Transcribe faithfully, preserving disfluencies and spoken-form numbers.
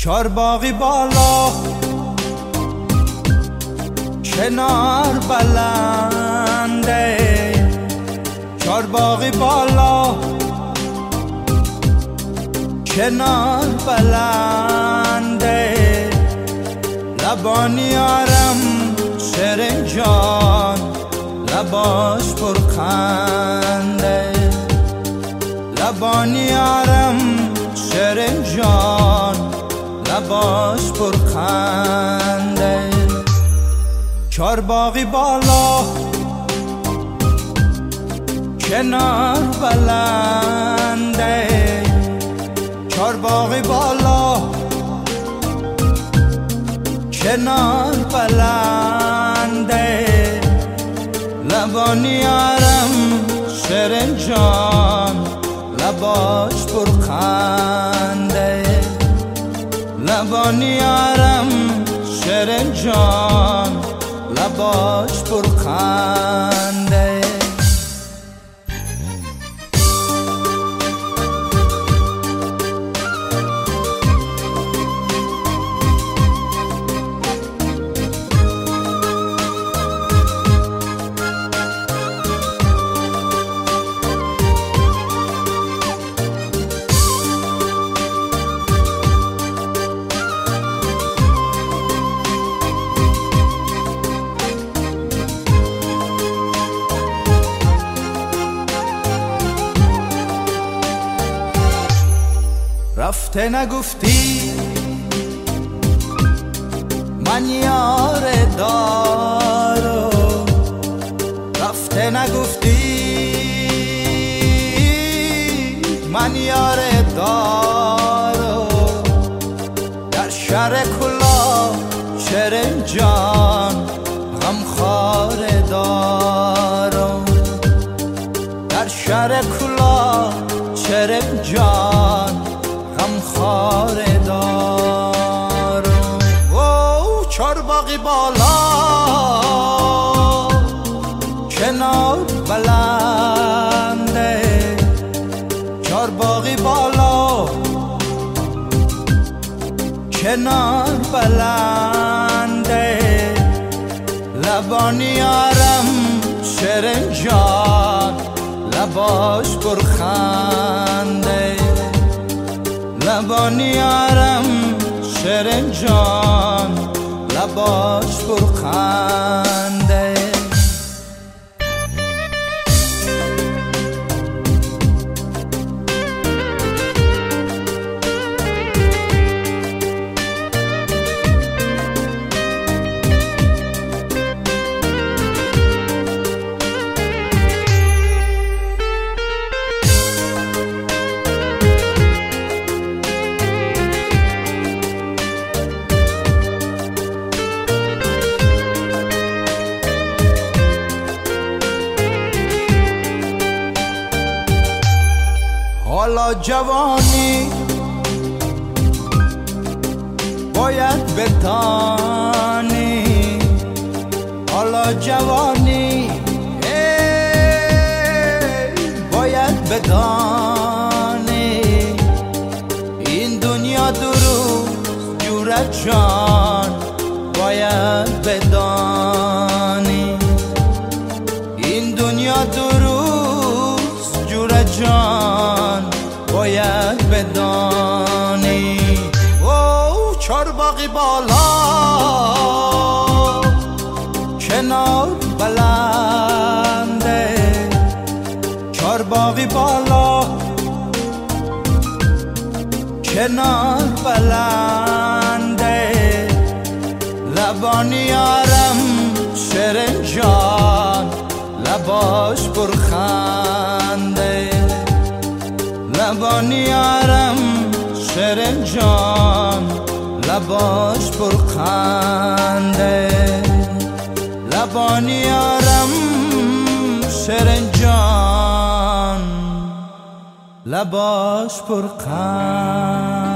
چار باغی بالا کنار بلنده، چار باغی بالا کنار بلنده، لبانی آرم سرنجان لباش پرخنده، لبانی آرم سرنجان لباش پرخنده. چار باغی بالا کنار بلنده، چار باغی بالا کنار بلنده، لبانی آرم سرنجان لباش پرخنده، لبانی آرم سرنجان لباش پرخنده. رفته نگفتی من یار دارو، رفته نگفتی من یار دارو، در شهر کلا شرنجان غمخوار دارو، در شهر کلا شرنجان غمخوار دارم. او چار باغی بالا کنار بلنده، چار باغی بالا کنار بلنده، لبانی آرم سرنجان لباش پرخنده، لبانی آرم سرنجان لباش پرخنده. حالا جوانی باید بتانی، حالا جوانی باید بدانی، این دنیا درو جورت جان باید بدانی، این دنیا درو جورت جان باید بدانی. او چار باغی بالا کنار بلنده، چار باغی بالا کنار بلنده، لبانی آرم سرنجان لباش پرخنده، لبانی آرم سرنجان لباش پرخنده، لبانی آرم سرنجان لباش پرخنده.